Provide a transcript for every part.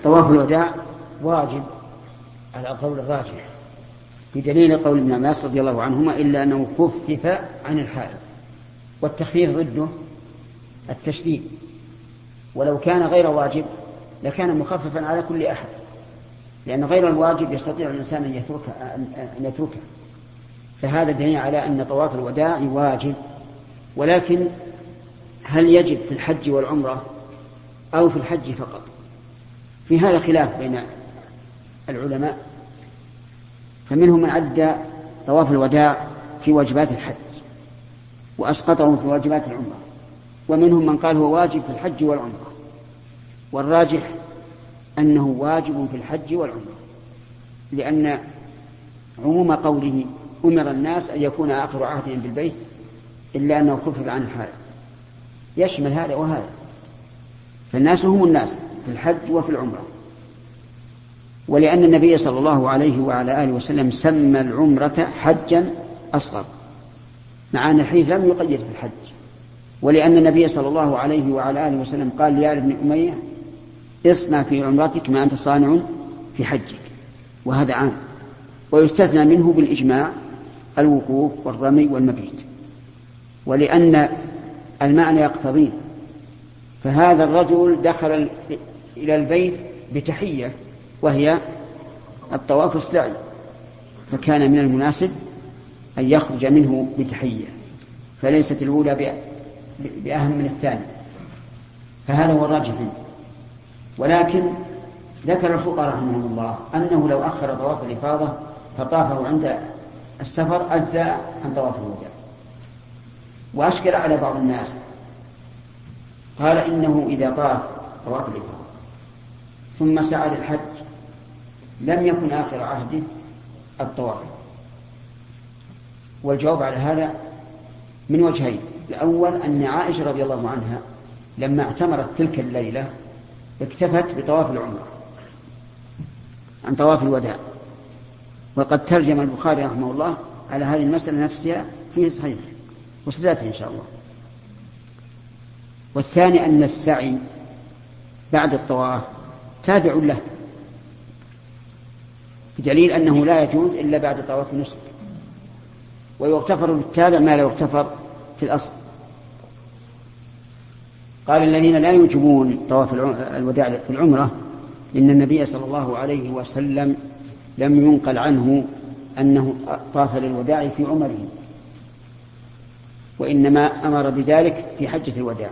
طواف الوداع واجب على القول الراجح بدليل قول ابن عباس رضي الله عنهما إلا أنه خفف عن الحائض، والتخفيف ضده التشديد، ولو كان غير واجب لكان مخففا على كل أحد، لأن غير الواجب يستطيع الإنسان أن يتركه. فهذا دليل على أن طواف الوداع واجب. ولكن هل يجب في الحج والعمرة أو في الحج فقط؟ في هذا خلاف بين العلماء، فمنهم من عد طواف الوداع في واجبات الحج وأسقطه في واجبات العمرة، ومنهم من قال هو واجب في الحج والعمرة، والراجح أنه واجب في الحج والعمرة، لأن عموم قوله أمر الناس أن يكون آخر عهدهم بالبيت إلا أنه خفف عن الحائض يشمل هذا وهذا، فالناس هم الناس في الحج وفي العمرة. ولأن النبي صلى الله عليه وعلى آله وسلم سمى العمرة حجا أصغر، مع أن الحديث لم يقيد في الحج، ولأن النبي صلى الله عليه وعلى آله وسلم قال لآل بن أمية اصنع في عمرتك ما أنت صانع في حجك، وهذا عام، ويستثنى منه بالإجماع الوقوف والرمي والمبيت، ولأن المعنى يقتضيه. فهذا الرجل دخل إلى البيت بتحية وهي الطواف السعي، فكان من المناسب أن يخرج منه بتحية، فليست الأولى بأهم من الثانية، فهذا هو الراجح. ولكن ذكر الفقهاء رحمهم الله أنه لو أخر طواف الإفاضة فطافه عند السفر أجزاء عن طواف الوداع. وأشكل على بعض الناس قال إنه إذا طاف طواف الإفاضة ثم سعى للحج لم يكن آخر عهده الطواف. والجواب على هذا من وجهين: الأول أن عائشة رضي الله عنها لما اعتمرت تلك الليلة اكتفت بطواف العمرة عن طواف الوداع، وقد ترجم البخاري رحمه الله على هذه المسألة نفسها في صحيح وسيأتي إن شاء الله. والثاني أن السعي بعد الطواف تابع له، بدليل أنه لا يجوز إلا بعد طواف النسك، ويغتفر للتابع ما لا يغتفر في الأصل. قال الذين لا يوجبون طواف الوداع في العمرة إن النبي صلى الله عليه وسلم لم ينقل عنه أنه طاف للوداع في عمره، وإنما أمر بذلك في حجة الوداع.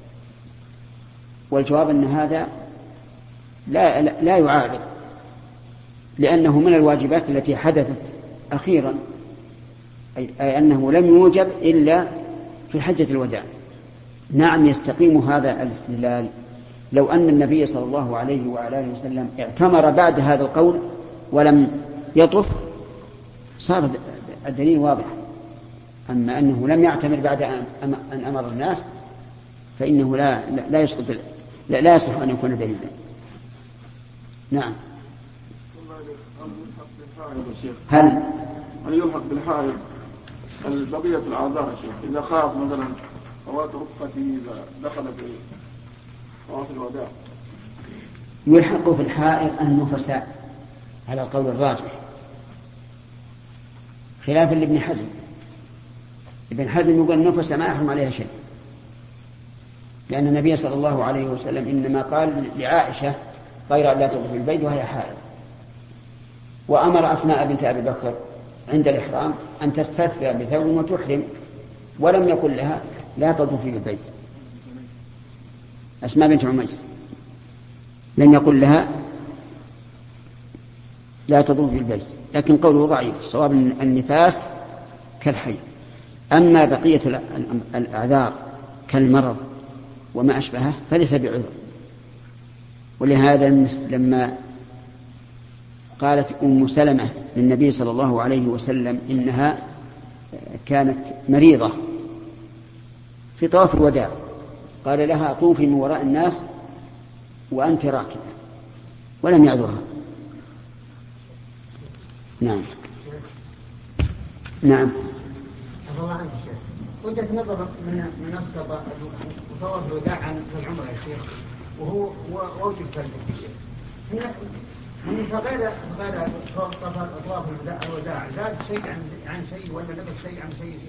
والجواب أن هذا لا يعارض، لأنه من الواجبات التي حدثت أخيرا، أي أنه لم يوجب إلا في حجة الوداع. نعم، يستقيم هذا الاستدلال لو أن النبي صلى الله عليه وعلى آله وسلم اعتمر بعد هذا القول ولم يطف، صار الدليل واضح. أما أنه لم يعتمر بعد أن أمر الناس فإنه لا يسقط، لا يصح أن يكون دليلا. نعم. هل يلحق بالحائض البقية الأعذار يا شيخ إذا خاف مثلا فوات رفقته إذا دخل في طواف الوداع؟ يلحق في الحائض النفساء على القول الراجح، خلافا لابن حزم. ابن حزم يقول النفس ما يحرم عليها شيء، لأن النبي صلى الله عليه وسلم إنما قال لعائشة غير أن لا تطوف البيت وهي حائض، وأمر أسماء بنت أبي بكر عند الإحرام أن تستثفر بثوب وتحرم، ولم يقل لها لا تطوفي بالبيت. أسماء بنت عميس لم يقل لها لا تطوفي بالبيت، لكن قوله ضعيف. الصواب النفاس كالحي. أما بقية الأعذار كالمرض وما أشبهه فليس بعذر. ولهذا لما قالت أم سلمة للنبي صلى الله عليه وسلم إنها كانت مريضة في طواف الوداع، قال لها طوفي من وراء الناس وأنت راكبة، ولم يعذرها. نعم. نعم. الله عنك شيخ، وجهة نظر من أسقط طواف الوداع عن العمرة يا شيخ، وهو واجب كالبقية، فغير أطواف الوداع زاد شيء عن شيء ولا لبس شيء عن شيء؟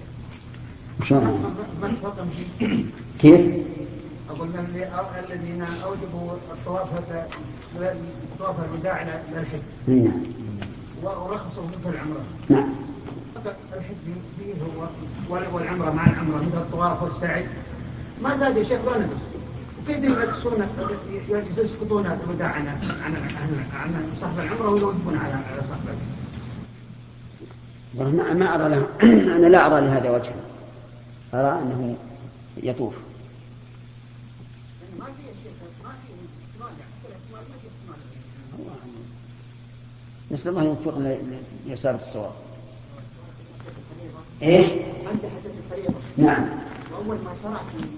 كيف؟ أقول الذين أوجبوا الطواف الوداع للحج ورخصوا مثل العمرة. نعم. الحج فيه هو والعمرة مع العمرة مثل الطواف والسعي ما زاد يا شيخ ولا نقص. وكيف يسقطون الوداع عن صاحب العمرة ويوجبون على صاحب الحج؟ ما أرى له. أنا لا أرى لهذا وجها. أرى أنه يطوف. نسأل الله يوفقنا لإصابة الصواب. إيش؟ أنت حدثت الفريضة. نعم. أول ما شرع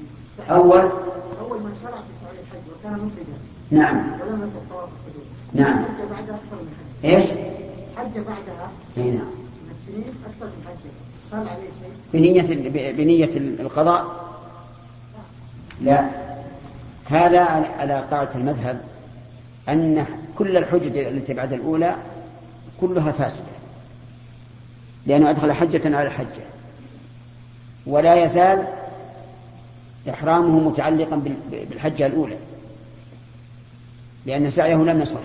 في سعي الحج وكان مفردا. نعم. ولم يكن طواف الحدود. نعم. حج بعدها أكثر من حج. إيش؟ حج بعدها. نعم. من السنين أكثر من حج. صار عليه شيء. بنية القضاء. لا. هذا على قاعدة المذهب أن كل الحجج التي بعد الأولى كلها فاسدة لأنه أدخل حجة على حجة ولا يزال إحرامه متعلقا بالحجة الأولى لأن سعيه لم يصح.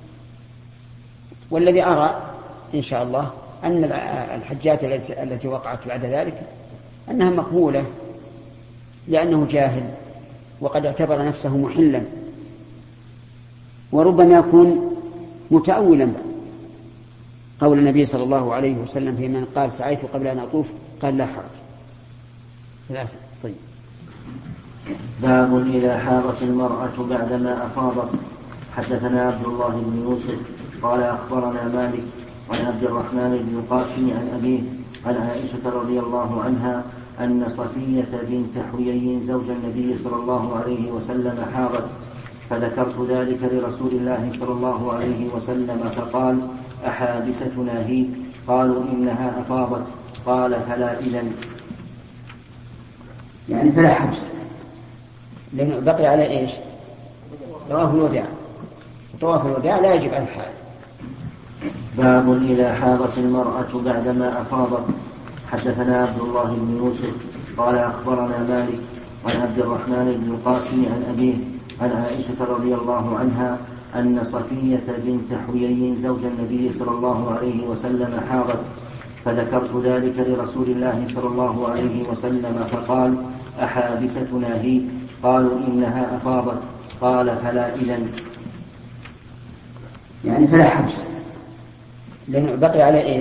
والذي أرى إن شاء الله أن الحجات التي وقعت بعد ذلك أنها مقبولة لأنه جاهل وقد اعتبر نفسه محلا وربما يكون متأولا قول النبي صلى الله عليه وسلم في من قال سعيت قبل أن أطوف قال لا حرج. ثلاثة. طيب. باب إذا حاضت المرأة بعدما أفاضت. حدثنا عبد الله بن يوسف قال أخبرنا مالك عن عبد الرحمن بن القاسم عن أبيه عن عائشة رضي الله عنها أن صفية بنت حيي زوج النبي صلى الله عليه وسلم حاضت فذكرت ذلك لرسول الله صلى الله عليه وسلم فقال أحابستنا هي؟ قالوا إنها أفاضت. قال فلا إذن يعني فلا حبس لأنه بقي على إيش؟ طواف الوداع. طواف الوداع لا يجب على الحال. باب إذا حاضت المرأة بعدما أفاضت. حدثنا عبد الله بن يوسف قال أخبرنا مالك عن عبد الرحمن بن القاسم عن أبيه عن عائشة رضي الله عنها أن صفية بنت حيي زوج النبي صلى الله عليه وسلم حاضت فذكرت ذلك لرسول الله صلى الله عليه وسلم فقال أحابستنا هي؟ قالوا إنها أفاضت. قال فلا إذن يعني فلا حبس لأنه بقي على إيش؟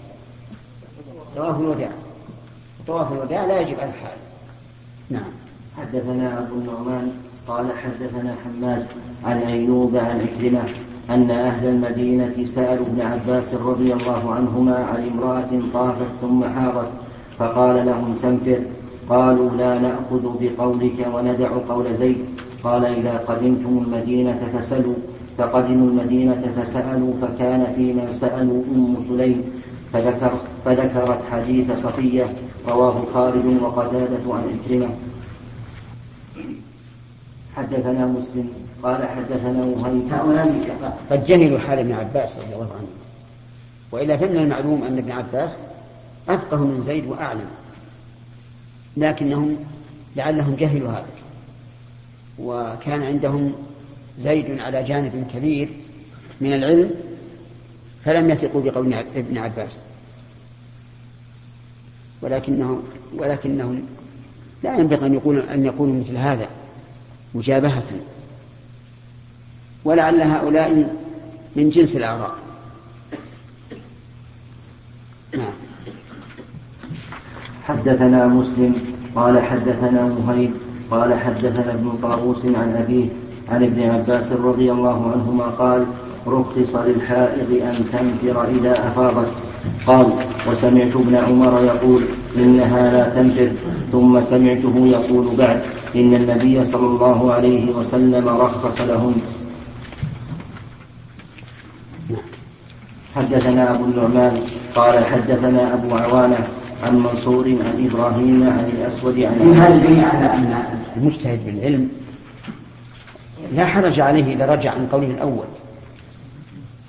طواف الوداع. طواف الوداع لا يجب على الحال. نعم. حدثنا أبو النعمان قال حدثنا حماد عن أيوب عن عكرمة أن أهل المدينة سألوا ابن عباس رضي الله عنهما عن امرأة طافت ثم حاضت فقال لهم تنفر. قالوا لا نأخذ بقولك وندع قول زيد. قال إذا قدمتم المدينة فسلوا. فقدموا المدينة فسألوا فكان فيما سألوا سليم فذكرت حديث صفية رواه خالد وقتادة عن عكرمة. حدثنا مسلم قال حدثنا وهيب. هؤلاء قد جهلوا حال ابن عباس رضي الله عنه وإلا فمن المعلوم أن ابن عباس أفقه من زيد وأعلم لكنهم لعلهم جهلوا هذا وكان عندهم زيد على جانب كبير من العلم فلم يثقوا بقول ابن عباس ولكنهم لا ينبغي أن يقولوا مثل هذا مجابهة ولعل هؤلاء من جنس الأعراب. نعم. حدثنا مسلم قال حدثنا وهيب قال حدثنا ابن طاووس عن أبيه عن ابن عباس رضي الله عنهما قال رخص للحائض أن تنفر إذا أفاضت. قال وسمعت ابن عمر يقول إنها لا تنفر ثم سمعته يقول بعد إن النبي صلى الله عليه وسلم رخص لهم. حدثنا أبو النعمان قال حدثنا أبو عوانة عن منصور عن إبراهيم عن الأسود عن هذا الدليل على أن المجتهد بالعلم لا حرج عليه إذا رجع عن قوله الأول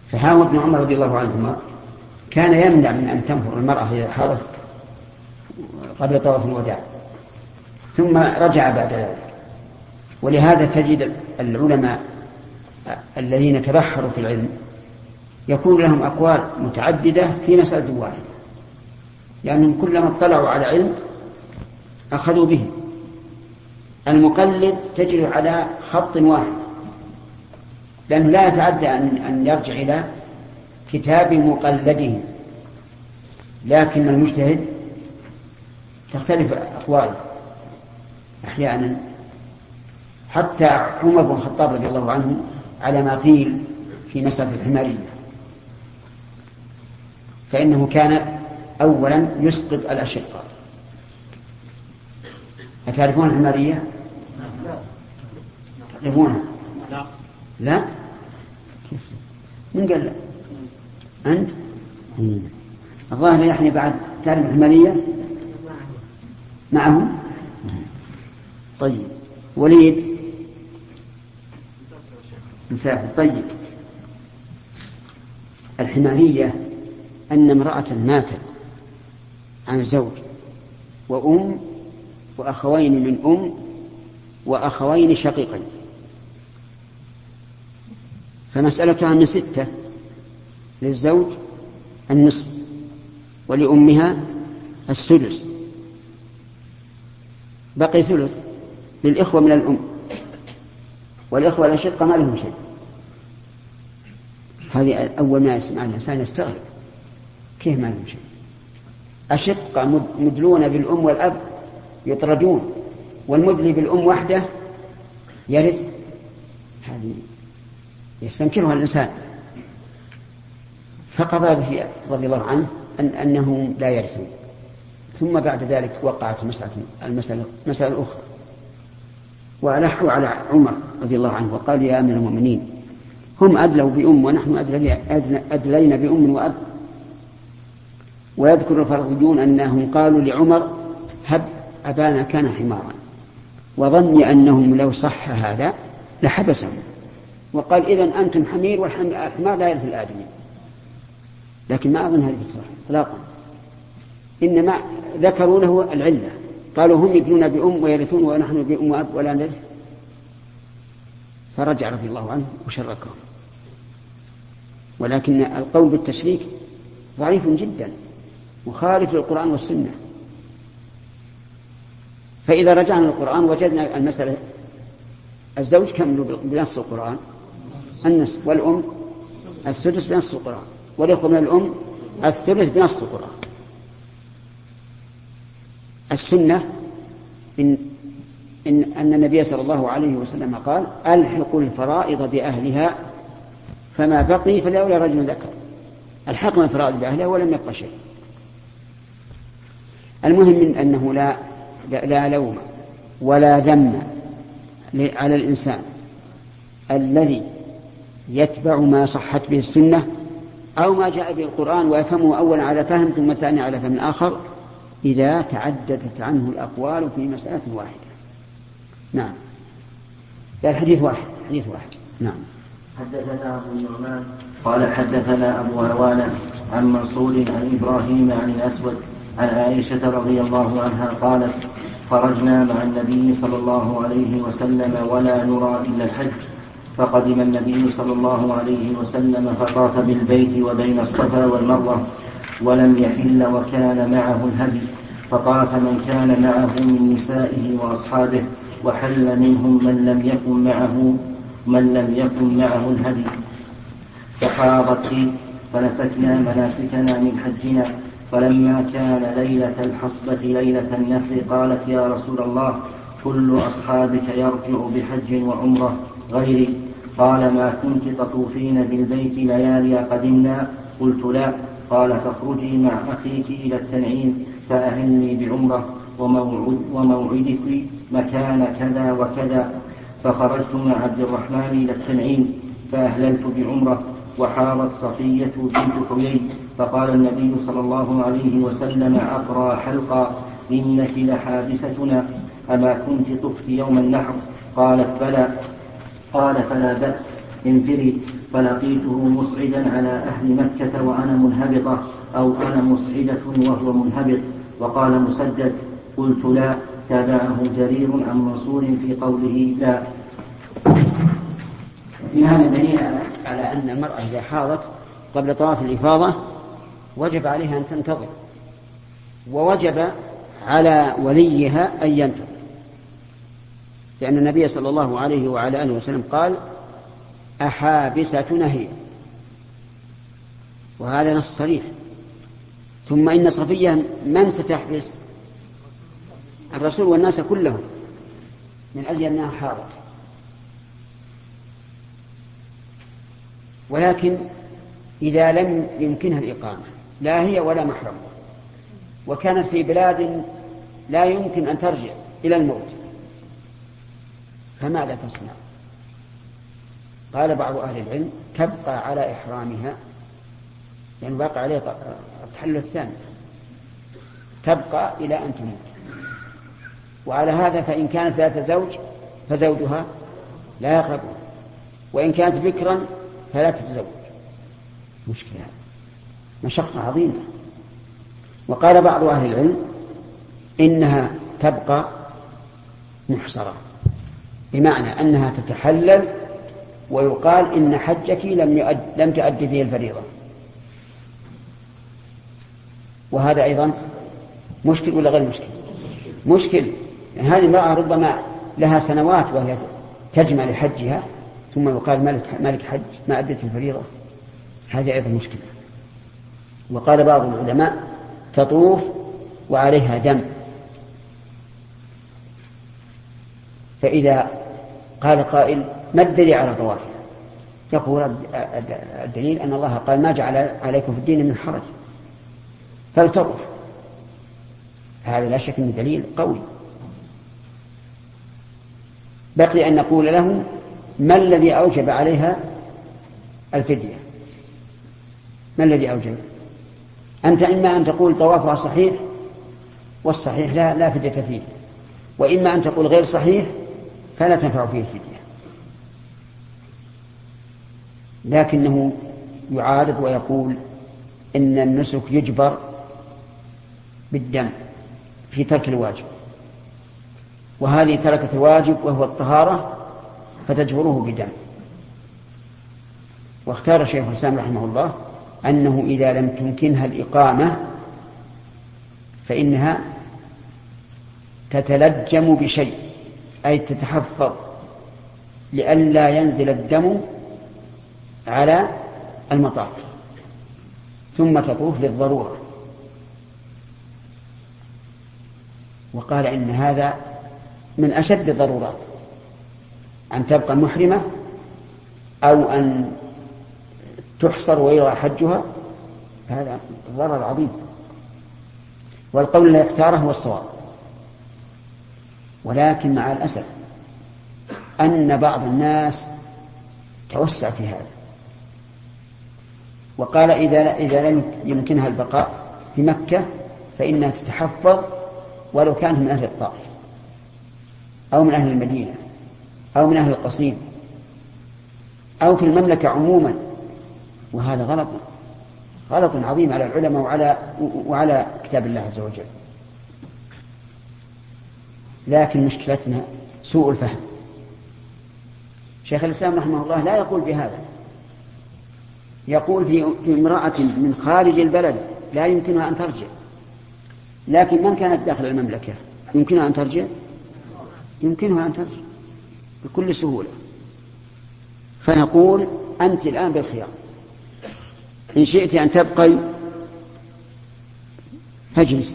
فها هو ابن عمر رضي الله عنهما كان يمنع من أن تنفر المرأة إذا حاضت قبل طواف الوداع، ثم رجع بعد ذلك. ولهذا تجد العلماء الذين تبحروا في العلم يكون لهم أقوال متعددة في مسألة واحدة، لأنهم كلما اطلعوا على علم أخذوا به. المقلد تجد على خط واحد، لأنه لا يتعدى أن يرجع إلى كتاب مقلده، لكن المجتهد تختلف أقواله أحيانا. حتى عمر بن الخطاب رضي الله عنه على ما قيل في مسألة الحمارية، فإنه كان أولا يسقط الأشقة. أتعرفون الحمارية؟ تعرفونها؟ لا؟ من قال لا؟ أنت؟ الظاهر يعني بعد تعرف الحمارية معهم؟ طيب. وليد مسافر. طيب. الحمارية أن امرأة ماتت عن زوج وأم وأخوين من أم وأخوين شقيقين، فمسألتها من 6، للزوج النصف ولأمها السدس، بقي ثلث للإخوة من الأم، والإخوة الأشقة ما لهم شيء. هذه أول ما يسمع الإنسان يستغرب، كيف ما لهم شيء؟ أشقة مدلون بالأم والأب يطردون، والمدلي بالأم وحده يرث. هذه يستنكرها الإنسان. فقضى به رضي الله عنه أنهم لا يرثون. ثم بعد ذلك وقعت المسألة أخرى، وألحوا على عمر رضي الله عنه وقال: يا أمير المؤمنين، هم أدلوا بأم ونحن أدلينا بأم وأب. ويذكر الفرضيون أنهم قالوا لعمر: هب أبانا كان حمارا، وظني أنهم لو صح هذا لحبسهم، وقال: إذن أنتم حمير والحمار لا يرث الآدمي. لكن ما أظن هذه تصح إطلاقا، إنما ذكروا له العلة، قالوا: هم يدلون بأم ويرثون ونحن بأم وأب ولا نرث. فرجع رضي الله عنه وشركهم. ولكن القول بالتشريك ضعيف جدا مخالف للقرآن والسنة. فإذا رجعنا للقرآن وجدنا المسألة: الزوج كم بنص القرآن؟ النصف، والأم السدس بنص القرآن، والإخوة من الأم الثلث بنص القرآن. السنة أن النبي صلى الله عليه وسلم قال: ألحقوا الفرائض بأهلها فما بقي فلأولى رجل ذكر. الحقنا الفرائض بأهلها ولم يبقى شيء. المهم من أنه لا لوم ولا ذم على الإنسان الذي يتبع ما صحت به السنة أو ما جاء به القرآن ويفهمه أولا على فهم ثم ثاني على فهم آخر، إذا تعددت عنه الأقوال في مسألة واحدة. نعم. لا، الحديث واحد. نعم. حدثنا أبو النعمان قال حدثنا أبو عوانة عن منصور عن إبراهيم عن الأسود عن عائشة رضي الله عنها قالت: خرجنا مع النبي صلى الله عليه وسلم ولا نرى إلا الحج، فقدم النبي صلى الله عليه وسلم فطاف بالبيت وبين الصفا والمروة ولم يحل وكان معه الهدي، فطاف من كان معه من نسائه وأصحابه، وحل منهم من لم يكن معه الهدي، فحاضت لي فنسكنا مناسكنا من حجنا. فلما كان ليلة الحصبة ليلة النفر قالت: يا رسول الله، كل أصحابك يرجع بحج وعمرة غيري. قال: ما كنت تطوفين بالبيت ليالي قدمنا؟ قلت: لا. قال: فاخرجي مع أخيك إلى التنعيم فأهلني بعمرة وموعدك مكان كذا وكذا. فخرجت مع عبد الرحمن إلى التنعيم فأهللت بعمرة، وحاضت صفية بنت حيي، فقال النبي صلى الله عليه وسلم: أقرى حلقا، إنك لحابستنا، أما كنت طفت يوم النحر؟ قالت: بلى. قال: فلا بأس، انفري. فلقيته مصعدا على أهل مكة وأنا منهبطة أو أنا مصعدة وهو منهبط. وقال مسدد: قلت لا. تابعه جرير عن منصور في قوله لا. في هذا دليل على أن المرأة إذا حاضت قبل طواف الإفاضة وجب عليها أن تنتظر، ووجب على وليها أن ينتظر، لأن النبي صلى الله عليه وعلى آله وسلم قال: أحابستنا هي، وهذا نص صريح. ثم إن صفية من ستحبس؟ الرسول والناس كلهم، من أجل أنها حاضت. ولكن إذا لم يمكنها الإقامة، لا هي ولا محرم، وكانت في بلاد لا يمكن أن ترجع إلى الموت، فماذا تصنع؟ قال بعض أهل العلم: تبقى على إحرامها، يعني باقي عليه التحلل الثاني، تبقى إلى أن تموت. وعلى هذا فإن كانت ذات زوج فزوجها لا يقربها، وإن كانت بكرا فلا تتزوج. مشكلة، مشقة عظيمة. وقال بعض أهل العلم إنها تبقى محصرة، بمعنى أنها تتحلل ويقال إن حجك لم تؤدي فيه الفريضة، وهذا أيضا مشكل ولا غير مشكل؟ مشكل. يعني هذه امرأة ربما لها سنوات وهي تجمع لحجها، ثم يقال مالك حج ما أدت الفريضة، هذه أيضا مشكلة. وقال بعض العلماء: تطوف وعليها دم. فإذا قال قائل: ما الدليل على طوافها؟ يقول الدليل أن الله قال: ما جعل عليكم في الدين من حرج فلتطوف. هذا لا شك من دليل قوي. بقي أن نقول له: ما الذي أوجب عليها الفدية؟ ما الذي أوجب؟ أنت إما أن تقول طوافها صحيح والصحيح لا فدية فيه، وإما أن تقول غير صحيح فلا تنفع فيه الفدية. لكنه يعارض ويقول إن النسك يجبر بالدم في ترك الواجب، وهذه تركت الواجب وهو الطهارة فتجبره بدم. واختار شيخ الإسلام رحمه الله أنه إذا لم تمكنها الإقامة فإنها تتلجم بشيء، أي تتحفظ لئلا ينزل الدم على المطاف، ثم تطوف للضرورة. وقال إن هذا من أشد الضرورات، أن تبقى محرمة أو أن تحصر ويرى حجها، هذا ضرر عظيم. والقول الذي اختاره هو الصواب، ولكن مع الأسف أن بعض الناس توسع في هذا، وقال إذا لم يمكنها البقاء في مكة فإنها تتحفظ ولو كانت من أهل الطائف أو من أهل المدينة أو من أهل القصيم أو في المملكة عموما. وهذا غلط عظيم على العلماء وعلى كتاب الله عز وجل. لكن مشكلتنا سوء الفهم. شيخ الإسلام رحمه الله لا يقول بهذا، يقول في امرأة من خارج البلد لا يمكنها أن ترجع، لكن من كانت داخل المملكة يمكنها أن ترجع؟ يمكنها أن ترجع بكل سهولة. فنقول: أنت الآن بالخيار، إن شئت أن تبقي فاجلسي،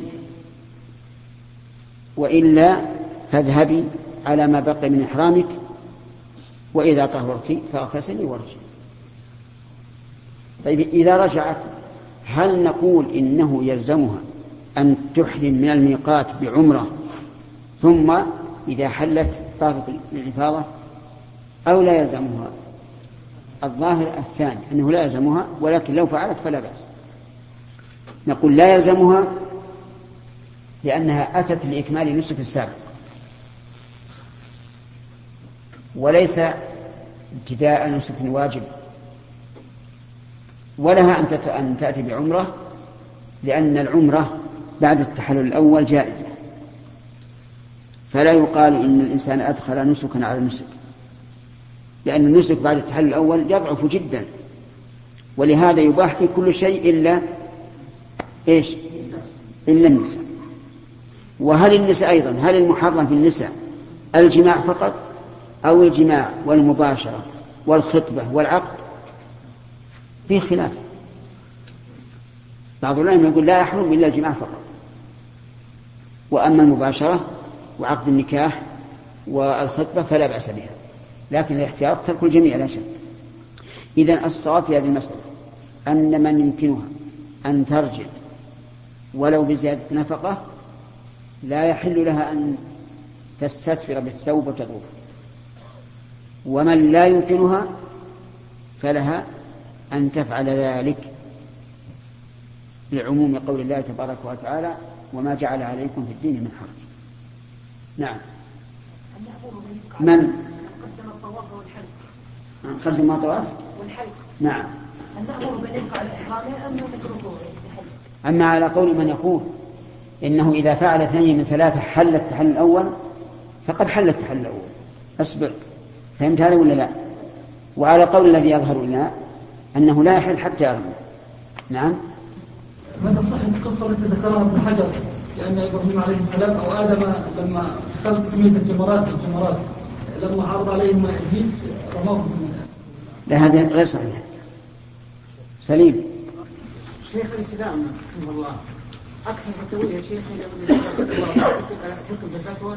وإلا فاذهبي على ما بقي من إحرامك، وإذا طهرت فاغتسلي وارجعي. طيب إذا رجعت هل نقول إنه يلزمها أن تحرم من الميقات بعمرة ثم إذا حلت طافت الإفاضة، أو لا يلزمها؟ الظاهر الثاني أنه لا يلزمها، ولكن لو فعلت فلا بأس. نقول لا يلزمها لأنها أتت لإكمال النسك السابق، وليس ابتداء نسك واجب ولها أن تأتي بعمرة، لأن العمرة بعد التحلل الأول جائزة، فلا يقال إن الإنسان أدخل نسكا على النسك، لأن النسك بعد التحلل الأول يضعف جدا، ولهذا يباح في كل شيء إلا إيش؟ إلا النساء. وهل النساء أيضا، هل المحرم في النساء الجماع فقط أو الجماع والمباشرة والخطبة والعقد؟ فيه خلاف. بعض العلماء يقول لا يحرم إلا الجماع فقط، وأما المباشرة وعقد النكاح والخطبة فلا بأس بها، لكن الاحتياط ترك الجميع لا شك. إذن الصواب في هذه المسألة أن من يمكنها أن ترجع ولو بزيادة نفقة لا يحل لها أن تستثفر بالثوب وتطوف، ومن لا يمكنها فلها أن تفعل ذلك لعموم قول الله تبارك وتعالى وما جعل عليكم في الدين من حرج. نعم. من قدم الطواف والحلق؟ قدم الطواف والحلق. نعم. أن نأمر بالإبقاء الإحرام أم نتركه؟ أما على قول من يقول إنه إذا فعل 2 من 3 حل التحلل الأول فقد حل التحلل الأول. أصبر، فهمت هذا ولا لا؟ وعلى قول الذي يظهر لنا أنه لا يحل حتى يرمي. نعم. ماذا صح القصة التي ذكرها ابن حجر لأن إبراهيم عليه السلام أو آدم لما حصلت تسمية الجمرات لما عرض عليهم إبليس رماه؟ لا، هذا غير صحيح. سليم. شيخ الإسلام رحمه الله أكثر فتوى يا شيخ حكم بالفتوى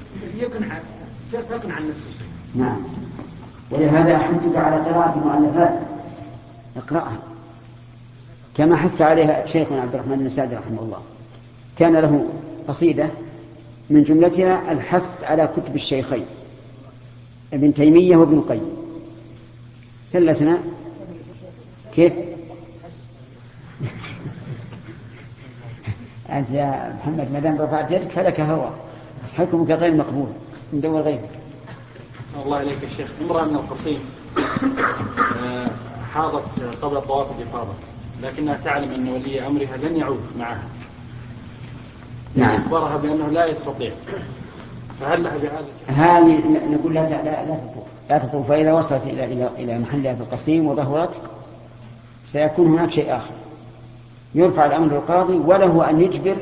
يقنع عن نفسه. نعم، ولهذا أحثك على قراءة المؤلفات، اقرأها كما حث عليها شيخنا عبد الرحمن بن سعد رحمه الله. كان له قصيدة من جملتها الحث على كتب الشيخين ابن تيمية وابن القيم. ثلثنا كيف؟ أنت يا محمد مدام رفعت يدك فلك هوى، حكمك غير مقبول من دول غيرك. الله إليك يا شيخ. امرأة من القصيم حاضت قبل طواف الإفاضة، لكنها تعلم أن ولي أمرها لن يعود معها. نعم. أخبرها بأنه لا يستطيع، فهل لها بهذا؟ هذه نقول لا تطوف، فإذا وصلت إلى محلها في القصيم وظهرت سيكون هناك شيء آخر، يرفع الأمر للقاضي وله أن يجبر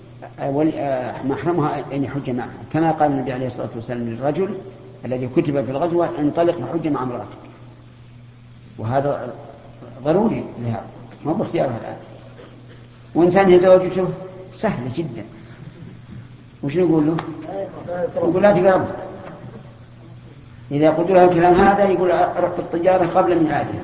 محرمها أن يحج معها، كما قال النبي عليه الصلاة والسلام للرجل الذي كتب في الغزوة انطلق وحج مع امرأتك، وهذا ضروري لها، ما باختيارها الآن. وإنسان هي زوجته سهلة جدا، وش نقول له؟ نقول لا تقرب. إذا قلت له الكلام هذا يقول أروح بالطيارة قبل من عادها.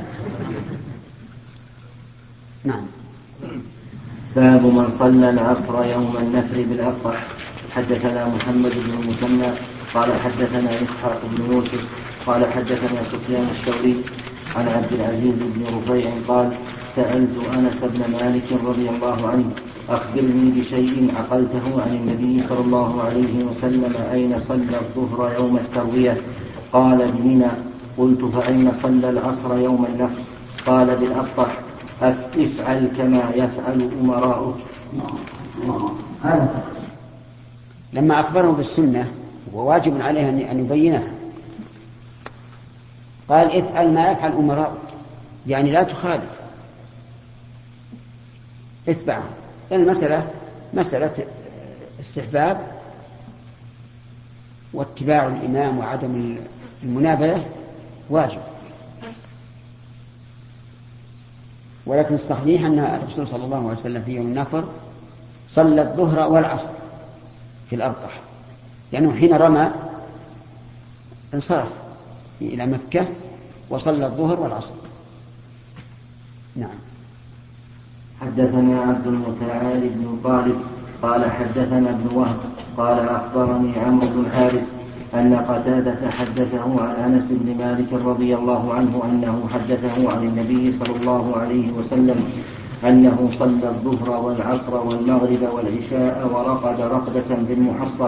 نعم. باب من صلى العصر يوم النفر بالأفرح. حدثنا محمد بن المثنى قال حدثنا إسحاق بن يوسف قال حدثنا سفيان الثوري عن عبد العزيز بن رفيع قال سألت أنس بن مالك رضي الله عنه أخبرني بشيء عقلته عن النبي صلى الله عليه وسلم أين صلى الظهر يوم التروية؟ قال بمنى. قلت فأين صلى العصر يوم النفر؟ قال بالأفرح. افعل كما يفعل أمراؤك. لما أخبره بالسنة وواجب عليه أن يبينها، قال افعل ما يفعل أمراؤك، يعني لا تخالف، اتبعه. يعني مسألة استحباب واتباع الإمام وعدم المنابذة واجب، ولكن الصحيح أن الرسول صلى الله عليه وسلم في يوم النفر صلى الظهر والعصر في الأرقح، لأنه حين رمى انصرف إلى مكة وصلى الظهر والعصر. نعم. حدثنا عبد المتعال بن طالب قال حدثنا ابن وهب قال أخبرني عمرو بن الحارث أن قتادة حدثه عن أنس بن مالك رضي الله عنه أنه حدثه عن النبي صلى الله عليه وسلم أنه صلى الظهر والعصر والمغرب والعشاء ورقد رقدة بالمحصب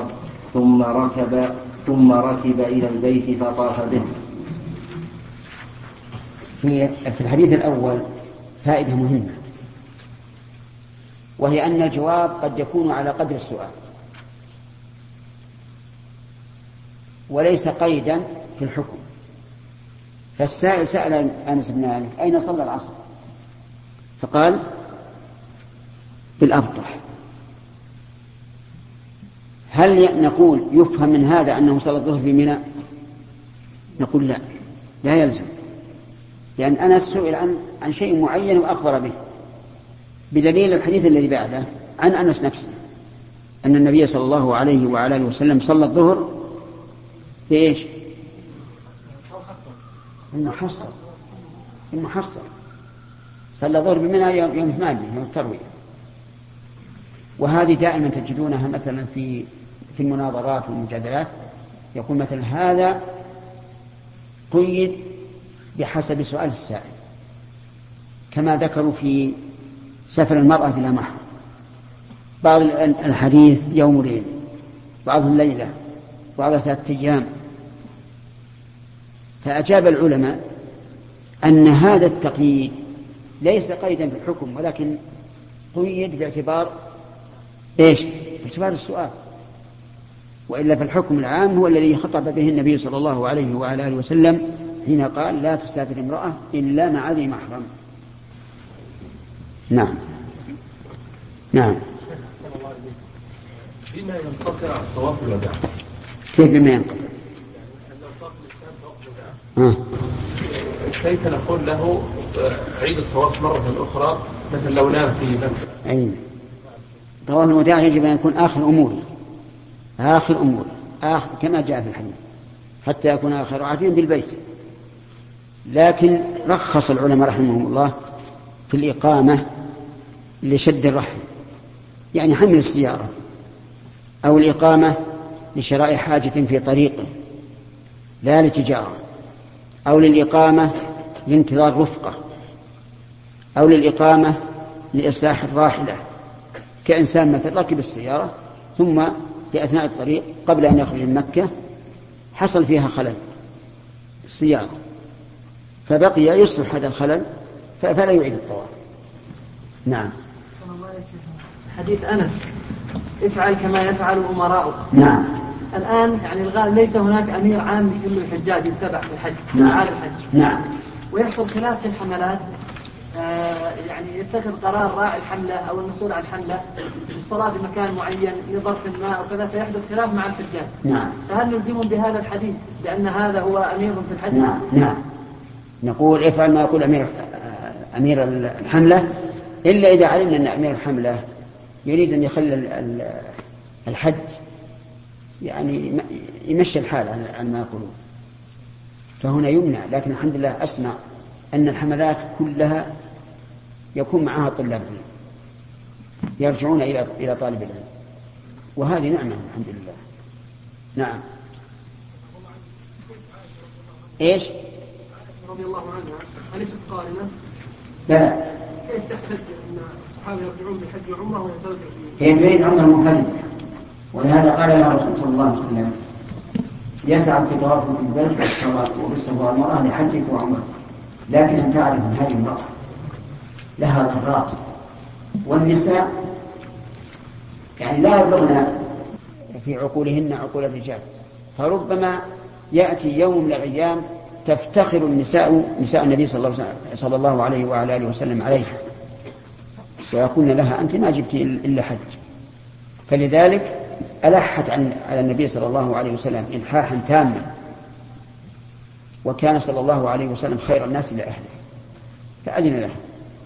ثم ركب إلى البيت فطاف به. في الحديث الأول فائدة مهمة، وهي أن الجواب قد يكون على قدر السؤال وليس قيدا في الحكم. فالسائل سأل أنس بن مالك أين صلى العصر؟ فقال بالأبطح. هل نقول يفهم من هذا أنه صلى الظهر في منى؟ نقول لا يلزم، لأن أنس سئل عن شيء معين وأخبر به، بدليل الحديث الذي بعده عن أنس نفسه أن النبي صلى الله عليه وعلى آله وسلم صلى الظهر في إيش؟ المحصر صلى الظهر بمنى يوم 8 يوم التروية. وهذه دائما تجدونها مثلا في المناظرات والمجادلات، يقول مثلا هذا قيد بحسب سؤال السائل، كما ذكروا في سفر المرأة بلا محرم، بعض الحديث يوم وليل، بعضهم ليلة، بعضها 3 أيام. فأجاب العلماء أن هذا التقييد ليس قيدا في الحكم، ولكن قيد باعتبار إيش؟ باعتبار السؤال، وإلا فالحكم العام هو الذي خطب به النبي صلى الله عليه وعلى آله وسلم حين قال لا تسافر امرأة إلا مع ذي محرم. نعم. بما ينقطع طواف الوداع؟ كيف بما ينقطع؟ كيف نقول له عيد الطواف مرة أخرى مثل لو نام في مكة؟ أي طواف الوداع يجب أن يكون آخر أمور كما جاء في الحديث، حتى يكون آخر عهدهم بالبيت. لكن رخص العلماء رحمهم الله في الإقامة لشد الرحل، يعني حمل السيارة، أو الإقامة لشراء حاجة في طريقه لا لتجارة، أو للإقامة لانتظار رفقة، أو للإقامة لإصلاح الراحلة، كإنسان مثل ركب السيارة ثم في أثناء الطريق قبل أن يخرج من مكة حصل فيها خلل السيارة، فبقي يصلح هذا الخلل فلا يعيد الطواف. نعم. حديث أنس افعل كما يفعل أمراؤك. نعم. الآن يعني الغالب ليس هناك أمير عام في كل الحجاج يتبع في الحج. نعم. الحج. نعم. ويحصل خلاف في الحملات، يعني يتخذ قرار راعي الحملة أو المسؤول عن الحملة بالصلاة في مكان معين لظرف ما أو كذا، فيحدث خلاف مع الحجاج. نعم. فهل نلزمهم بهذا الحديث بأن هذا هو أمير في الحج؟ نعم. نقول افعل ما يقول أمير الحملة، إلا إذا علمنا أن أمير الحملة يريد أن يخلي الحج يعني يمشي الحال عن ما يقولون، فهنا يمنع. لكن الحمد لله أسمع أن الحملات كلها يكون معها طلاب يرجعون إلى طالب العلم، وهذه نعمة الحمد لله. نعم. إيش؟ رضي الله عنها أليست قائمة؟ لا. كيف تحتج أن الصحابة يرجعون بحج وعمرة وهي ترجع هي تريد عمرة مفردة، ولهذا قال لها الرسول صلى الله عليه وسلم يسعى في طواف البيت وبالصفا والمرأة لحجك وعمرة، لكن أن تعرف أن هذه المرأة لها قرارات، والنساء يعني لا يبلغن في عقولهن عقول الرجال، فربما يأتي يوم من الأيام تفتخر نساء النبي صلى الله عليه وعلى آله وسلم عليها، ويقولن لها أنت ما جبت إلا حج. فلذلك ألحت على النبي صلى الله عليه وسلم إلحاحا تاما، وكان صلى الله عليه وسلم خير الناس لأهله فأذن له.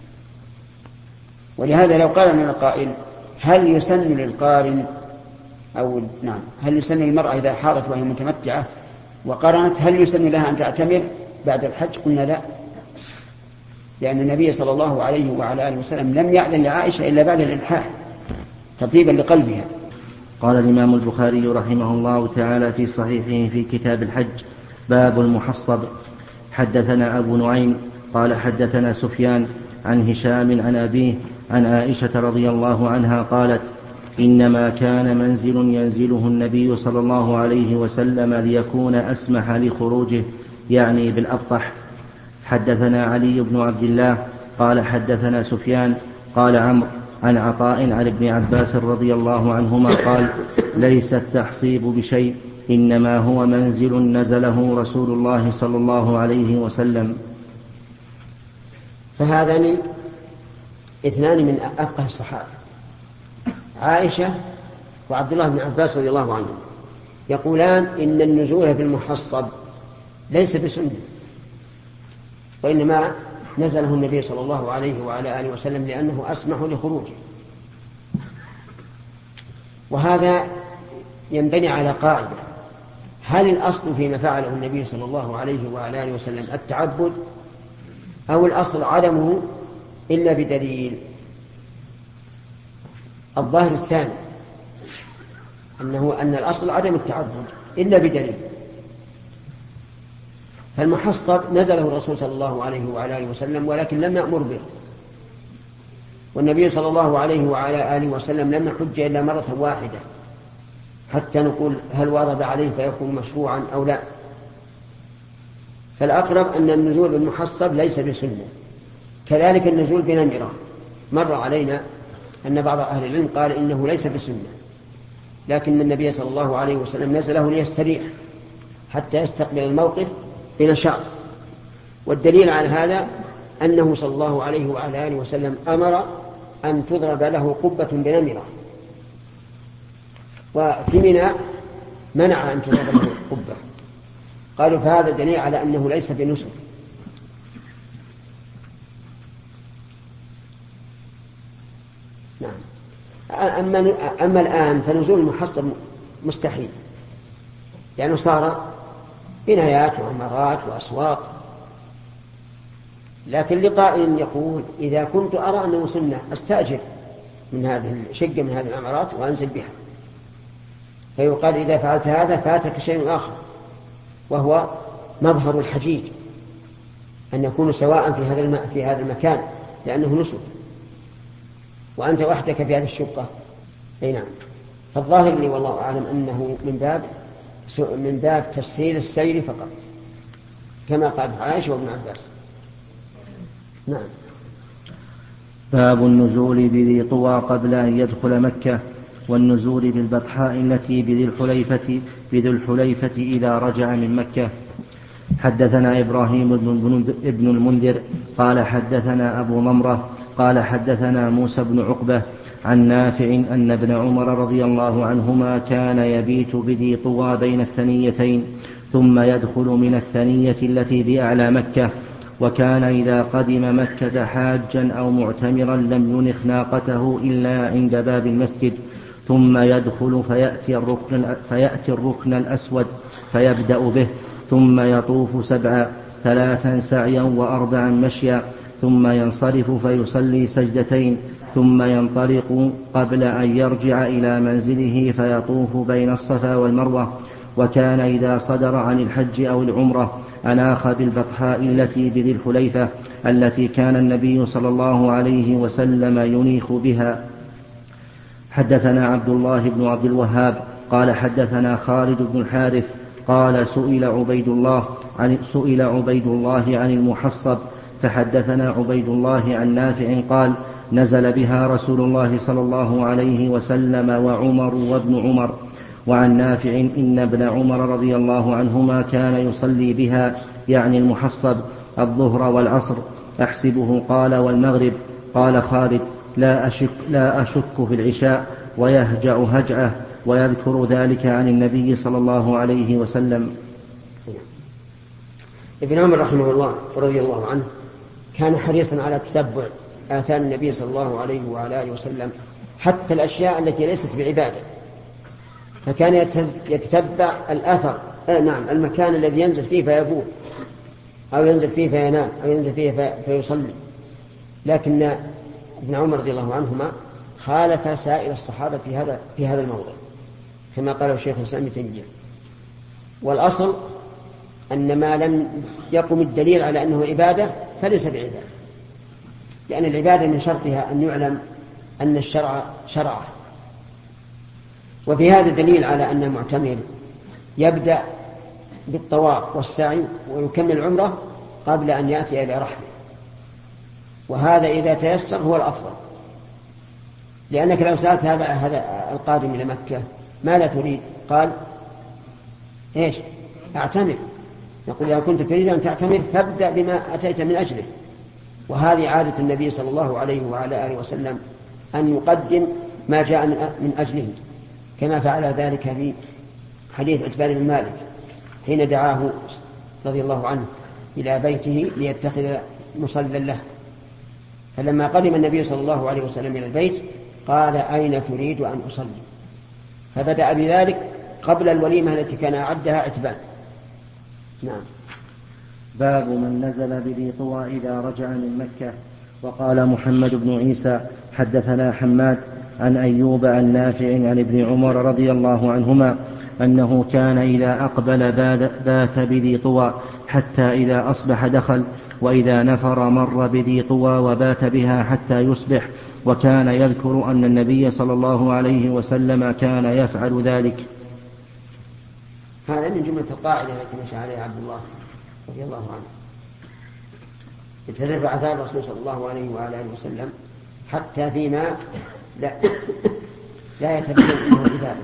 ولهذا لو قال من القائل هل يسن للقارن هل يسن للمرأة إذا حاضت وهي متمتعة وقرنت هل يسن لها أن تعتمر بعد الحج؟ قلنا لا، لأن النبي صلى الله عليه وعلى آله وسلم لم يأذن لعائشة إلا بعد الإلحاح تطيبا لقلبها. قال الإمام البخاري رحمه الله تعالى في صحيحه في كتاب الحج باب المحصب. حدثنا أبو نعيم قال حدثنا سفيان عن هشام عن أبيه عن عائشة رضي الله عنها قالت إنما كان منزل ينزله النبي صلى الله عليه وسلم ليكون أسمح لخروجه، يعني بالأبطح. حدثنا علي بن عبد الله قال حدثنا سفيان قال عمرو عن عطاء عن ابن عباس رضي الله عنهما قال ليس التحصيب بشيء إنما هو منزل نزله رسول الله صلى الله عليه وسلم. فهذان اثنان من أفقه الصحابة، عائشة وعبد الله بن عباس رضي الله عنهم، يقولان إن النزول في المحصب ليس بسنة، وإنما نزله النبي صلى الله عليه وعلى آله وسلم لأنه أسمح لخروجه. وهذا ينبني على قاعدة: هل الأصل فيما فعله النبي صلى الله عليه وعلى آله وسلم التعبد، أو الأصل عدمه إلا بدليل؟ الظاهر الثاني، أن الأصل عدم التعبد إلا بدليل. فالمحصب نزله الرسول صلى الله عليه وعلى آله وسلم ولكن لم يأمر به، والنبي صلى الله عليه وعلى آله وسلم لم يحج إلا مرة واحدة حتى نقول هل واظب عليه فيكون مشروعا أو لا. فالأقرب أن النزول بالمحصب ليس بسنة. كذلك النزول بنمرة، مر علينا أن بعض أهل العلم قال إنه ليس بسنة، لكن النبي صلى الله عليه وسلم نزله ليستريح حتى يستقبل الموقف بنشاط. والدليل على هذا أنه صلى الله عليه وعلى آله وسلم أمر أن تضرب له قبة بنمرة، وفي منى منع أن تضرب له قبة. قالوا فهذا دليل على أنه ليس بنسك. نعم. أما الآن فنزول المحصب مستحيل، لأنه صار بنايات وعمارات وأسواق. لكن لقائل يقول إذا كنت أرى أنه سنة أستأجر من هذه الشقة من هذه العمارات وأنزل بها، فيقال إذا فعلت هذا فاتك شيء آخر، وهو مظهر الحجيج، أن يكون سواء في هذا المكان لأنه نسك، وأنت وحدك في هذه الشقة. أي نعم. فالظاهر لي والله أعلم أنه من باب تسهيل السير فقط، كما قال عائشة وابن عباس. نعم. باب النزول بذي طوى قبل أن يدخل مكة، والنزول بالبطحاء التي بذي الحليفة إذا رجع من مكة. حدثنا إبراهيم بن المنذر قال حدثنا أبو ضمرة قال حدثنا موسى بن عقبة عن نافع أن ابن عمر رضي الله عنهما كان يبيت بذي طوى بين الثنيتين ثم يدخل من الثنية التي بأعلى مكة، وكان إذا قدم مكة حاجا أو معتمرا لم ينخ ناقته إلا عند باب المسجد، ثم يدخل فيأتي الركن الأسود فيبدأ به، ثم يطوف 7 3 سعيا و4 مشيا، ثم ينصرف فيصلي سجدتين، ثم ينطلق قبل أن يرجع إلى منزله فيطوف بين الصفا والمروة. وكان إذا صدر عن الحج أو العمرة أناخ بالبطحاء التي بذي الحليفة التي كان النبي صلى الله عليه وسلم ينيخ بها. حدثنا عبد الله بن عبد الوهاب قال حدثنا خالد بن الحارث قال سئل عبيد الله عن المحصب، فحدثنا عبيد الله عن نافع قال نزل بها رسول الله صلى الله عليه وسلم وعمر وابن عمر. وعن نافع إن ابن عمر رضي الله عنهما كان يصلي بها يعني المحصب الظهر والعصر أحسبه قال والمغرب. قال خالد لا أشك في العشاء، ويهجع هجعه ويذكر ذلك عن النبي صلى الله عليه وسلم. ابن عمر رحمه الله رضي الله عنه كان حريصا على تتبع آثار النبي صلى الله عليه وعلى آله وسلم حتى الأشياء التي ليست بعبادة، فكان يتتبع الأثر المكان الذي ينزل فيه فيبول أو ينزل فيه فينام أو ينزل فيه فيصلي. لكن ابن عمر رضي الله عنهما خالف سائر الصحابة في هذا الموضوع كما قاله الشيخ الإسلام ابن تيمية. والأصل أن ما لم يقم الدليل على أنه عبادة فليس بعبادة، لأن العبادة من شرطها أن يعلم أن الشرع شرعه. وفي هذا دليل على أن المعتمر يبدأ بالطواف والسعي ويكمل العمرة قبل أن يأتي إلى رحله، وهذا إذا تيسر هو الأفضل، لأنك لو سألت هذا القادم إلى مكة ماذا تريد؟ قال إيش؟ أعتمر. نقول إذا كنت تريد أن تعتمر فابدأ بما أتيت من أجله. وهذه عادة النبي صلى الله عليه وعلى آله وسلم أن يقدم ما جاء من أجله، كما فعل ذلك في حديث عتبان بن مالك حين دعاه رضي الله عنه إلى بيته ليتخذ مصلى له، فلما قدم النبي صلى الله عليه وسلم إلى البيت قال أين تريد أن أصلي؟ فبدأ بذلك قبل الوليمة التي كان أعدها عتبان. نعم. باب من نزل بذي طوى إذا رجع من مكة. وقال محمد بن عيسى حدثنا حماد عن أيوب عن نافع عن ابن عمر رضي الله عنهما أنه كان إذا أقبل بات بذي طوى حتى إذا أصبح دخل، وإذا نفر مر بذي طوى وبات بها حتى يصبح، وكان يذكر أن النبي صلى الله عليه وسلم كان يفعل ذلك. هذا من جملة القاعدة التي مشى عليها عبد الله رضي الله عنه، يتدرب عذاب الرسول صلى الله عليه وعلى آله وسلم حتى فيما لا يتبين منه عباده.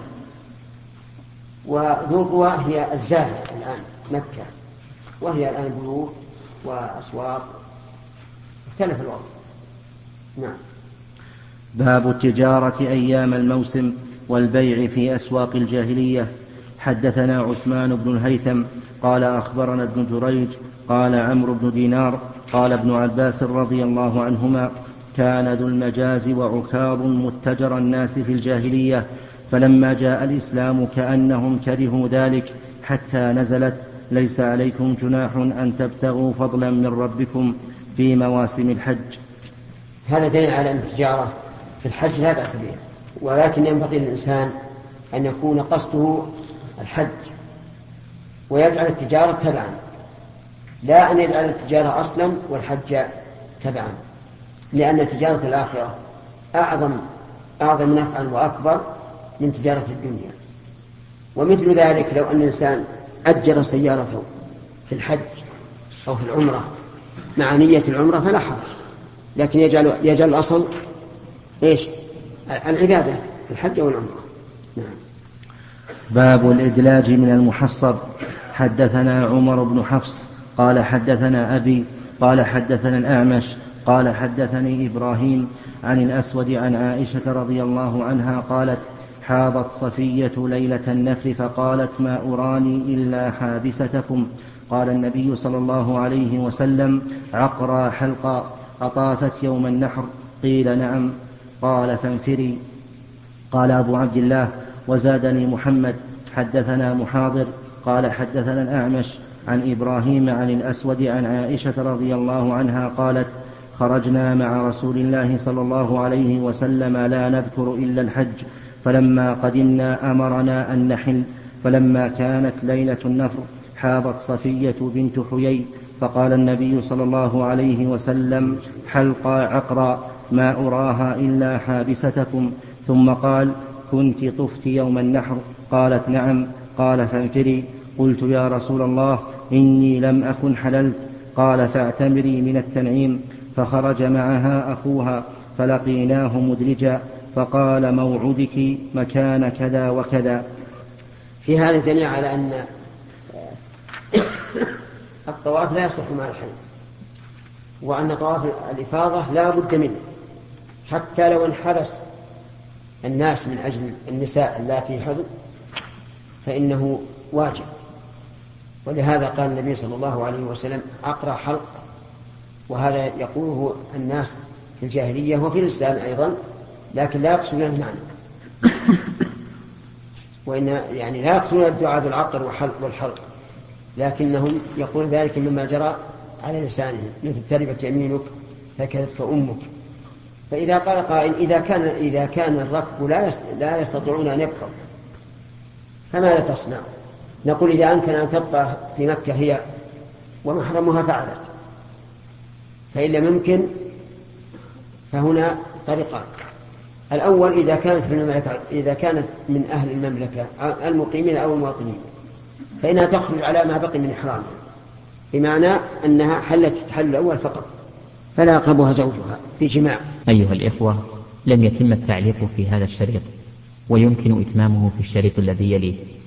وذو طوى هي الزاهد الآن مكة، وهي الآن بيوت وأسواق، اختلف الوضع. نعم. باب التجارة أيام الموسم والبيع في أسواق الجاهلية. حدثنا عثمان بن الهيثم قال أخبرنا ابن جريج قال عمرو بن دينار قال ابن عباس رضي الله عنهما كان ذو المجاز وعكاظ متجر الناس في الجاهلية، فلما جاء الإسلام كأنهم كرهوا ذلك حتى نزلت ليس عليكم جناح أن تبتغوا فضلا من ربكم في مواسم الحج. هذا دليل على أن التجارة في الحج لا بأس بها، ولكن ينبغي للإنسان أن يكون قصده الحج ويجعل التجارة تبعا، لا أن يجعل التجارة أصلا والحج تبعا، لأن تجارة الآخرة أعظم نفعا وأكبر من تجارة الدنيا. ومثل ذلك لو أن الإنسان أجر سيارته في الحج أو في العمرة مع نية العمرة فلا حرج، لكن يجعل الأصل إيش؟ العبادة في الحج أو العمرة. نعم. باب الإدلاج من المحصب. حدثنا عمر بن حفص قال حدثنا أبي قال حدثنا الأعمش قال حدثني إبراهيم عن الأسود عن عائشة رضي الله عنها قالت حاضت صفية ليلة النفر فقالت ما أراني إلا حابستكم. قال النبي صلى الله عليه وسلم عقرى حلقا أطافت يوم النحر؟ قيل نعم. قال فانفري. قال أبو عبد الله وزادني محمد حدثنا محاضر قال حدثنا الأعمش عن إبراهيم عن الأسود عن عائشة رضي الله عنها قالت خرجنا مع رسول الله صلى الله عليه وسلم لا نذكر إلا الحج، فلما قدمنا أمرنا أن نحل، فلما كانت ليلة النفر حاضت صفية بنت حيي، فقال النبي صلى الله عليه وسلم حلقى عقرى ما أراها إلا حابستكم، ثم قال كنت طفت يوم النحر؟ قالت نعم. قال فانفري. قلت يا رسول الله إني لم أكن حللت. قال فاعتمري من التنعيم. فخرج معها أخوها فلقيناه مدلجا فقال موعدك مكان كذا وكذا. في هذا دليل على أن الطواف لا يصح مع الحج، وأن طواف الإفاضة لا بد منه حتى لو انحبس الناس من أجل النساء اللاتي حضن فإنه واجب. ولهذا قال النبي صلى الله عليه وسلم عقرى حلق، وهذا يقوله الناس في الجاهلية وفي الإسلام أيضا، لكن لا يقصدون المعنى، وإن يعني لا يقصدون الدعاء بالعقر والحلق، لكنهم يقول ذلك مما جرى على لسانهم مثل تربت يمينك فكذبت أمك. فإذا قال قائل إذا كان الركب لا يستطيعون أن يبقوا فماذا تصنع؟ نقول إذا أمكن أن تبقى في مكة هي ومحرمها فعلت، فإن لم يمكن فهنا طريقان. الأول إذا كانت من أهل المملكة المقيمين أو المواطنين فإنها تخرج على ما بقي من إحرامها، بمعنى أنها حلت تحل الأول فقط، فلا يقربها زوجها في جماع. أيها الإخوة، لم يتم التعليق في هذا الشريط، ويمكن إتمامه في الشريط الذي يليه.